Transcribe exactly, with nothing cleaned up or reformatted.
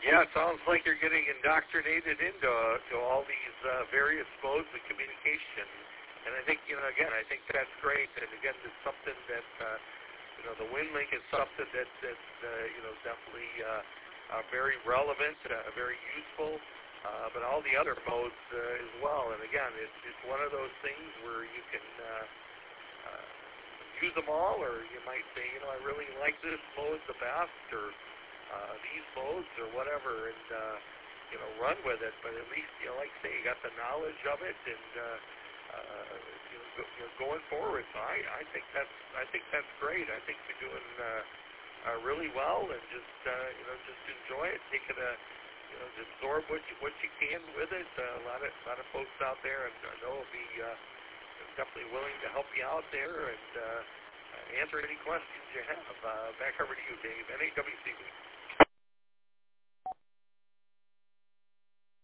Yeah, it sounds like you're getting indoctrinated into uh, to all these uh, various modes of communication. And I think, you know, again, I think that's great. And again, it's something that, uh, you know, the WinLink is something that, that uh, you know, definitely uh, uh, very relevant, uh, very useful, uh, but all the other modes uh, as well. And again, it's, it's one of those things where you can uh, uh, use them all, or you might say, you know, I really like this mode the best, or Uh, these modes or whatever, and uh, you know, run with it. But at least, you know, like I say, you got the knowledge of it, and uh, uh, you know, go, you know, going forward. So I, I think that's, I think that's great. I think you're doing uh, uh, really well, and just uh, you know, just enjoy it. Take it, a, you know, just absorb what you what you can with it. Uh, a lot of a lot of folks out there, and I know will be uh, definitely willing to help you out there and uh, answer any questions you have. Uh, back over to you, Dave. N A W C B.